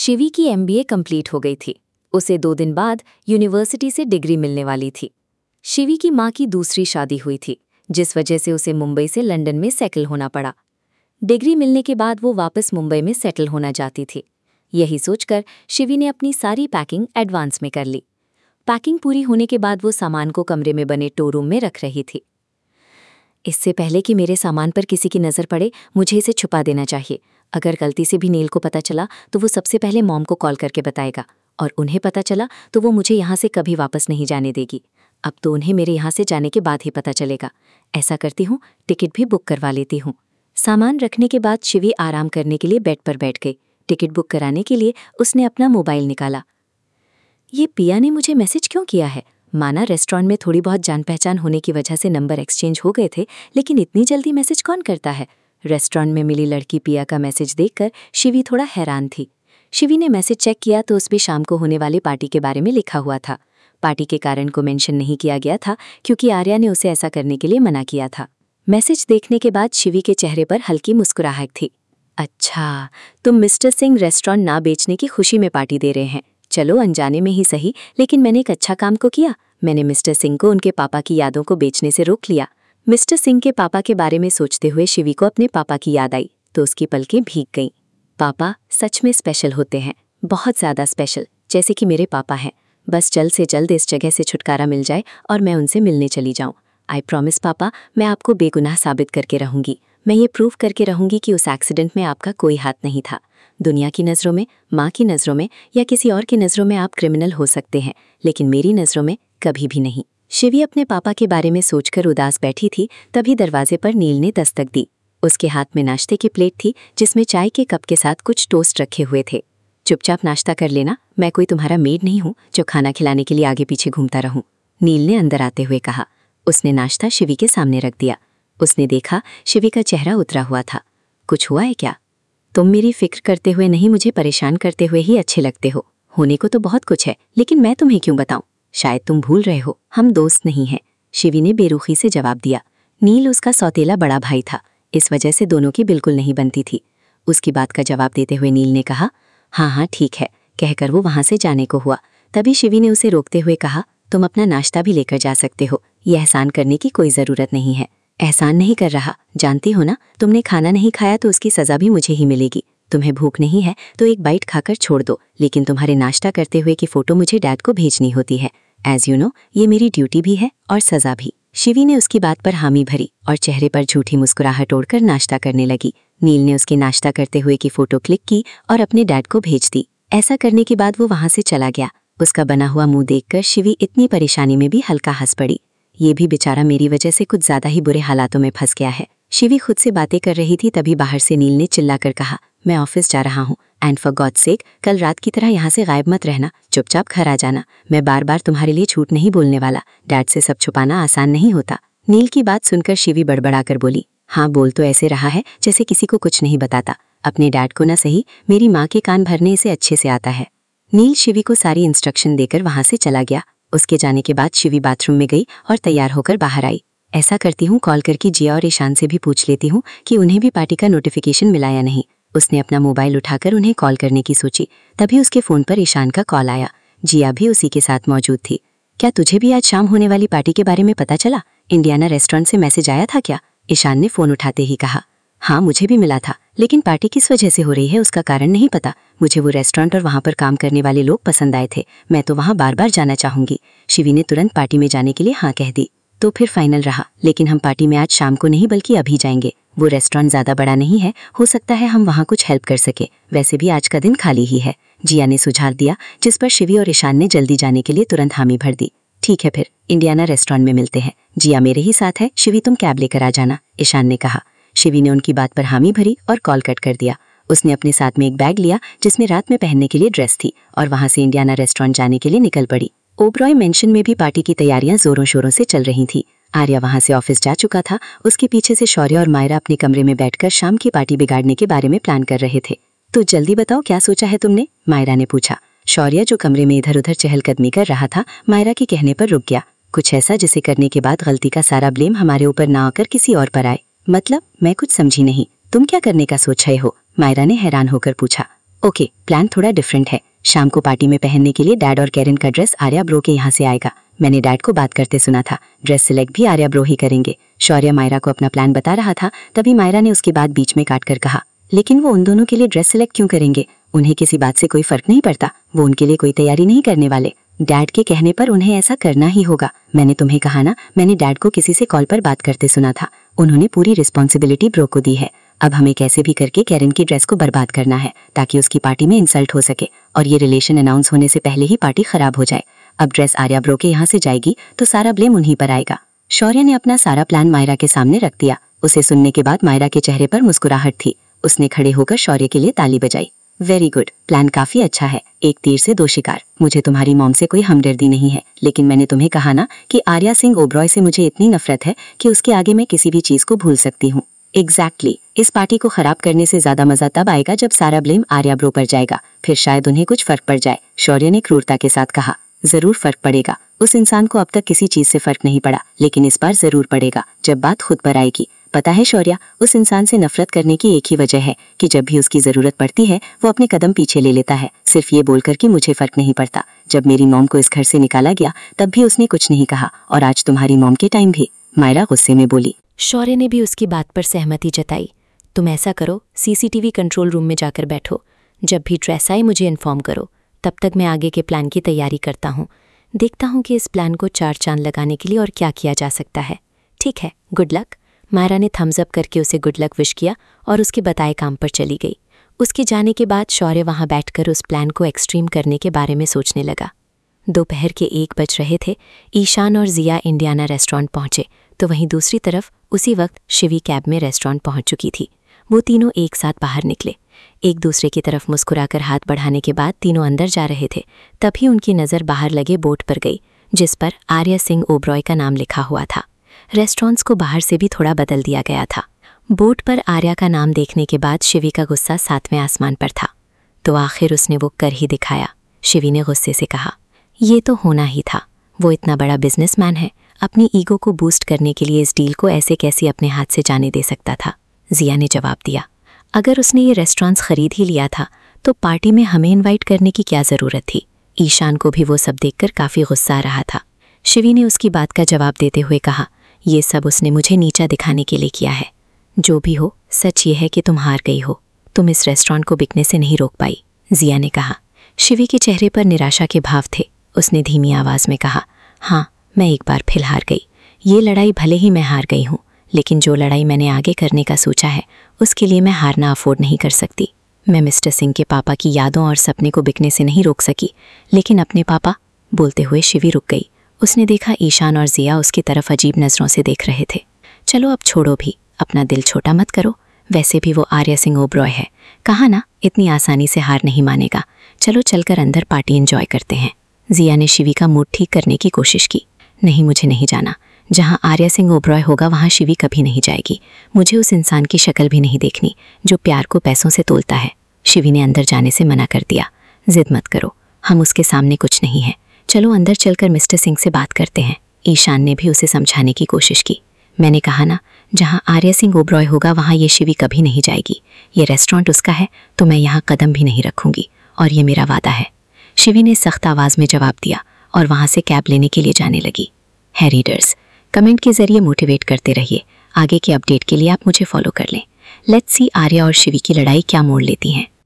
शिवी की MBA complete हो गई थी। उसे 2 दिन बाद यूनिवर्सिटी से डिग्री मिलने वाली थी। शिवी की माँ की दूसरी शादी हुई थी, जिस वजह से उसे मुंबई से लंदन में सेटल होना पड़ा। डिग्री मिलने के बाद वो वापस मुंबई में सेटल होना चाहती थी। यही सोचकर शिवी ने अपनी सारी पैकिंग एडवांस में कर ली। पैकिंग पूरी होने के बाद वो सामान को कमरे में बने स्टोर-रूम में रख रही थी। इससे पहले कि मेरे सामान पर किसी की नज़र पड़े, मुझे इसे छुपा देना चाहिए। अगर गलती से भी नील को पता चला तो वो सबसे पहले मॉम को कॉल करके बताएगा, और उन्हें पता चला तो वो मुझे यहाँ से कभी वापस नहीं जाने देगी। अब तो उन्हें मेरे यहाँ से जाने के बाद ही पता चलेगा। ऐसा करती हूँ, टिकट भी बुक करवा लेती हूँ। सामान रखने के बाद शिवी आराम करने के लिए बेड पर बैठ गई। टिकट बुक कराने के लिए उसने अपना मोबाइल निकाला। ये पिया ने मुझे मैसेज क्यों किया है? माना रेस्टोरेंट में थोड़ी बहुत जान पहचान होने की वजह से नंबर एक्सचेंज हो गए थे, लेकिन इतनी जल्दी मैसेज कौन करता है? रेस्टोरेंट में मिली लड़की पिया का मैसेज देखकर शिवी थोड़ा हैरान थी। शिवी ने मैसेज चेक किया तो उस पे शाम को होने वाली पार्टी के बारे में लिखा हुआ था। पार्टी के कारण को मेंशन नहीं किया गया था, क्योंकि आर्या ने उसे ऐसा करने के लिए मना किया था। मैसेज देखने के बाद शिवी के चेहरे पर हल्की मुस्कुराहट थी। अच्छा, तुम मिस्टर सिंह रेस्टोरेंट ना बेचने की खुशी में पार्टी दे रहे हैं। चलो, अनजाने में ही सही, लेकिन मैंने एक अच्छा काम को किया। मैंने मिस्टर सिंह को उनके पापा की यादों को बेचने से रोक लिया। मिस्टर सिंह के पापा के बारे में सोचते हुए शिवी को अपने पापा की याद आई तो उसकी पलकें भीग गईं। पापा सच में स्पेशल होते हैं, बहुत ज़्यादा स्पेशल, जैसे कि मेरे पापा हैं। बस जल्द से जल्द इस जगह से छुटकारा मिल जाए और मैं उनसे मिलने चली जाऊँ। आई प्रॉमिस पापा, मैं आपको बेगुनाह साबित करके रहूँगी। मैं ये प्रूव करके रहूँगी कि उस एक्सीडेंट में आपका कोई हाथ नहीं था। दुनिया की नज़रों में, माँ की नज़रों में या किसी और की नज़रों में आप क्रिमिनल हो सकते हैं, लेकिन मेरी नज़रों में कभी भी नहीं। शिवी अपने पापा के बारे में सोचकर उदास बैठी थी, तभी दरवाजे पर नील ने दस्तक दी। उसके हाथ में नाश्ते की प्लेट थी, जिसमें चाय के कप के साथ कुछ टोस्ट रखे हुए थे। चुपचाप नाश्ता कर लेना, मैं कोई तुम्हारा मेड नहीं हूँ जो खाना खिलाने के लिए आगे पीछे घूमता रहूं, नील ने अंदर आते हुए कहा। उसने नाश्ता शिवी के सामने रख दिया। उसने देखा शिवी का चेहरा उतरा हुआ था। कुछ हुआ है क्या? तुम मेरी फिक्र करते हुए नहीं, मुझे परेशान करते हुए ही अच्छे लगते हो। होने को तो बहुत कुछ है, लेकिन मैं तुम्हें क्यों बताऊं? शायद तुम भूल रहे हो, हम दोस्त नहीं हैं, शिवी ने बेरुखी से जवाब दिया। नील उसका सौतेला बड़ा भाई था, इस वजह से दोनों की बिल्कुल नहीं बनती थी। उसकी बात का जवाब देते हुए नील ने कहा, हाँ हाँ ठीक है, कहकर वो वहां से जाने को हुआ। तभी शिवी ने उसे रोकते हुए कहा, तुम अपना नाश्ता भी लेकर जा सकते हो, यह एहसान करने की कोई ज़रूरत नहीं है। एहसान नहीं कर रहा, जानती हो ना, तुमने खाना नहीं खाया तो उसकी सज़ा भी मुझे ही मिलेगी। तुम्हें भूख नहीं है तो एक बाइट खाकर छोड़ दो, लेकिन तुम्हारे नाश्ता करते हुए की फ़ोटो मुझे डैड को भेजनी होती है। एज यू नो, ये मेरी ड्यूटी भी है और सज़ा भी। शिवी ने उसकी बात पर हामी भरी और चेहरे पर झूठी मुस्कुराहट ओढ़कर नाश्ता करने लगी। नील ने उसके नाश्ता करते हुए की फ़ोटो क्लिक की और अपने डैड को भेज दी। ऐसा करने के बाद वो वहाँ से चला गया। उसका बना हुआ मुंह देखकर शिवी इतनी परेशानी में भी हल्का हंस पड़ी। ये भी बेचारा मेरी वजह से कुछ ज़्यादा ही बुरे हालातों में फंस गया है। शिवी खुद से बातें कर रही थी, तभी बाहर से नील ने चिल्लाकर कहा, मैं ऑफिस जा रहा हूँ, एंड फॉर गॉड सेक कल रात की तरह यहाँ से गायब मत रहना, चुपचाप घर आ जाना। मैं बार बार तुम्हारे लिए झूठ नहीं बोलने वाला, डैड से सब छुपाना आसान नहीं होता। नील की बात सुनकर शिवी बड़बड़ाकर बोली, हाँ बोल तो ऐसे रहा है जैसे किसी को कुछ नहीं बताता। अपने डैड को न सही, मेरी माँ के कान भरने से अच्छे से आता है। नील शिवी को सारी इंस्ट्रक्शन देकर वहाँ से चला गया। उसके जाने के बाद शिवी बाथरूम में गई और तैयार होकर बाहर आई। ऐसा करती हूँ, कॉल करके जिया और ईशान से भी पूछ लेती हूँ कि उन्हें भी पार्टी का नोटिफिकेशन मिला या नहीं। उसने अपना मोबाइल उठाकर उन्हें कॉल करने की सोची, तभी उसके फ़ोन पर ईशान का कॉल आया। जिया भी उसी के साथ मौजूद थी। क्या तुझे भी आज शाम होने वाली पार्टी के बारे में पता चला? इंडियाना रेस्टोरेंट से मैसेज आया था क्या? ईशान ने फ़ोन उठाते ही कहा। हाँ मुझे भी मिला था, लेकिन पार्टी किस वजह से हो रही है उसका कारण नहीं पता। मुझे वो रेस्टोरेंट और वहाँ पर काम करने वाले लोग पसंद आए थे, मैं तो वहाँ बार बार जाना चाहूँगी। शिवी ने तुरंत पार्टी में जाने के लिए हाँ कह दी। तो फिर फाइनल रहा, लेकिन हम पार्टी में आज शाम को नहीं बल्कि अभी जाएंगे। वो रेस्टोरेंट ज़्यादा बड़ा नहीं है, हो सकता है हम वहाँ कुछ हेल्प कर सके। वैसे भी आज का दिन खाली ही है, जिया ने सुझाव दिया, जिस पर शिवी और ईशान ने जल्दी जाने के लिए तुरंत हामी भर दी। ठीक है फिर इंडियाना रेस्टोरेंट में मिलते हैं। जिया मेरे ही साथ है, शिवी तुम कैब लेकर आ जाना, ईशान ने कहा। शिवी ने उनकी बात पर हामी भरी और कॉल कट कर दिया। उसने अपने साथ में एक बैग लिया जिसमें रात में पहनने के लिए ड्रेस थी और वहाँ से इंडियाना रेस्टोरेंट जाने के लिए निकल पड़ी। ओबरॉय मेंशन में भी पार्टी की तैयारियां जोरों शोरों से चल रही थी। आर्या वहाँ से ऑफिस जा चुका था। उसके पीछे से शौर्य और मायरा अपने कमरे में बैठकर शाम की पार्टी बिगाड़ने के बारे में प्लान कर रहे थे। तो जल्दी बताओ क्या सोचा है तुमने, मायरा ने पूछा। शौर्य जो कमरे में इधर उधर चहलकदमी कर रहा था, मायरा के कहने पर रुक गया। कुछ ऐसा जिसे करने के बाद गलती का सारा ब्लेम हमारे ऊपर ना आकर किसी और पर आए। मतलब मैं कुछ समझी नहीं, तुम क्या करने का सोच रहे हो, मायरा ने हैरान होकर पूछा। ओके, प्लान थोड़ा डिफरेंट है। शाम को पार्टी में पहनने के लिए डैड और कैरन का ड्रेस आर्या ब्रो के यहाँ से आएगा। मैंने डैड को बात करते सुना था, ड्रेस सिलेक्ट भी आर्या ब्रो ही करेंगे। शौर्य मायरा को अपना प्लान बता रहा था, तभी मायरा ने उसकी बात बीच में काट कर कहा, लेकिन वो उन दोनों के लिए ड्रेस सिलेक्ट क्यों करेंगे? उन्हें किसी बात से कोई फर्क नहीं पड़ता, वो उनके लिए कोई तैयारी नहीं करने वाले। डैड के कहने पर उन्हें ऐसा करना ही होगा। मैंने तुम्हें कहा ना, मैंने डैड को किसी से कॉल पर बात करते सुना था। उन्होंने पूरी रिस्पॉन्सिबिलिटी ब्रो को दी है। अब हमें कैसे भी करके कैरन की ड्रेस को बर्बाद करना है, ताकि उसकी पार्टी में इंसल्ट हो सके और ये रिलेशन अनाउंस होने से पहले ही पार्टी खराब हो जाए। अब ड्रेस आर्या ब्रो के यहाँ से जाएगी तो सारा ब्लेम उन्हीं पर आएगा। शौर्य ने अपना सारा प्लान मायरा के सामने रख दिया। उसे सुनने के बाद मायरा के चेहरे पर मुस्कुराहट थी। उसने खड़े होकर शौर्य के लिए ताली बजाई। वेरी गुड, प्लान काफी अच्छा है, एक तीर से दो शिकार। मुझे तुम्हारी मॉम से कोई हमदर्दी नहीं है, लेकिन मैंने तुम्हें कहा ना कि आर्या सिंह ओबरॉय से मुझे इतनी नफरत है कि उसके आगे मैं किसी भी चीज को भूल सकती हूँ। एग्जैक्टली, इस पार्टी को खराब करने से ज्यादा मजा तब आएगा जब सारा ब्लेम आर्या ब्रो पर जाएगा, फिर शायद उन्हें कुछ फर्क पड़ जाए। शौर्य ने क्रूरता के साथ कहा। जरूर फर्क पड़ेगा। उस इंसान को अब तक किसी चीज से फर्क नहीं पड़ा, लेकिन इस बार जरूर पड़ेगा जब बात खुद पर आएगी। पता है शौर्या, उस इंसान से नफरत करने की एक ही वजह है कि जब भी उसकी जरूरत पड़ती है वो अपने कदम पीछे ले लेता है, सिर्फ ये बोलकर कि मुझे फर्क नहीं पड़ता। जब मेरी मॉम को इस घर से निकाला गया तब भी उसने कुछ नहीं कहा, और आज तुम्हारी मॉम के टाइम भी। मायरा गुस्से में बोली। शौर्य ने भी उसकी बात पर सहमति जताई। तुम ऐसा करो, सीसीटीवी कंट्रोल रूम में जाकर बैठो। जब भी ड्रेस आए मुझे इन्फॉर्म करो। तब तक मैं आगे के प्लान की तैयारी करता हूँ। देखता हूँ कि इस प्लान को चार चांद लगाने के लिए और क्या किया जा सकता है। ठीक है, गुड लक। मायरा ने थम्स अप करके उसे गुड लक विश किया और उसके बताए काम पर चली गई। उसके जाने के बाद शौर्य वहाँ बैठकर उस प्लान को एक्सट्रीम करने के बारे में सोचने लगा। दोपहर के 1 बज रहे थे। ईशान और जिया इंडियाना रेस्टोरेंट पहुंचे तो वहीं दूसरी तरफ उसी वक्त शिवी कैब में रेस्टोरेंट पहुंच चुकी थी। वो तीनों एक साथ बाहर निकले। एक दूसरे की तरफ मुस्कुराकर हाथ बढ़ाने के बाद तीनों अंदर जा रहे थे। तभी उनकी नज़र बाहर लगे बोर्ड पर गई, जिस पर आर्या सिंह ओबरॉय का नाम लिखा हुआ था। रेस्टोरेंट्स को बाहर से भी थोड़ा बदल दिया गया था। बोर्ड पर आर्या का नाम देखने के बाद शिवी का गुस्सा 7वें आसमान पर था। तो आखिर उसने वो कर ही दिखाया। शिवी ने गुस्से से कहा, ये तो होना ही था। वो इतना बड़ा बिजनेसमैन है, अपनी ईगो को बूस्ट करने के लिए इस डील को ऐसे कैसे अपने हाथ से जाने दे सकता था। जिया ने जवाब दिया, अगर उसने ये रेस्टोरेंट्स खरीद ही लिया था तो पार्टी में हमें इनवाइट करने की क्या ज़रूरत थी। ईशान को भी वो सब देखकर काफ़ी गुस्सा आ रहा था। शिवी ने उसकी बात का जवाब देते हुए कहा, ये सब उसने मुझे नीचा दिखाने के लिए किया है। जो भी हो, सच ये है कि तुम हार गई हो। तुम इस रेस्टोरेंट को बिकने से नहीं रोक पाई। जिया ने कहा। शिवी के चेहरे पर निराशा के भाव थे। उसने धीमी आवाज़ में कहा, हाँ, मैं एक बार फिर हार गई। ये लड़ाई भले ही मैं हार गई हूँ, लेकिन जो लड़ाई मैंने आगे करने का सोचा है उसके लिए मैं हारना अफोर्ड नहीं कर सकती। मैं मिस्टर सिंह के पापा की यादों और सपने को बिकने से नहीं रोक सकी, लेकिन अपने पापा। बोलते हुए शिवी रुक गई। उसने देखा ईशान और जिया उसकी तरफ अजीब नज़रों से देख रहे थे। चलो अब छोड़ो भी, अपना दिल छोटा मत करो। वैसे भी वो आर्या सिंह ओबरॉय है, कहा ना इतनी आसानी से हार नहीं मानेगा। चलो चलकर अंदर पार्टी एंजॉय करते हैं। जिया ने शिवी का मूड ठीक करने की कोशिश की। नहीं, मुझे नहीं जाना। जहाँ आर्या सिंह ओबरॉय होगा वहाँ शिवी कभी नहीं जाएगी। मुझे उस इंसान की शक्ल भी नहीं देखनी जो प्यार को पैसों से तोलता है। शिवी ने अंदर जाने से मना कर दिया। जिद मत करो, हम उसके सामने कुछ नहीं है। चलो अंदर चलकर मिस्टर सिंह से बात करते हैं। ईशान ने भी उसे समझाने की कोशिश की। मैंने कहा ना, जहाँ आर्या सिंह ओबरॉय होगा वहाँ ये शिवी कभी नहीं जाएगी। ये रेस्टोरेंट उसका है तो मैं यहाँ कदम भी नहीं रखूंगी, और ये मेरा वादा है। शिवी ने सख्त आवाज़ में जवाब दिया और वहाँ से कैब लेने के लिए जाने लगी। है रीडर्स, कमेंट के जरिए मोटिवेट करते रहिए। आगे के अपडेट के लिए आप मुझे फॉलो कर लें। लेट्स सी आर्या और शिवी की लड़ाई क्या मोड़ लेती हैं।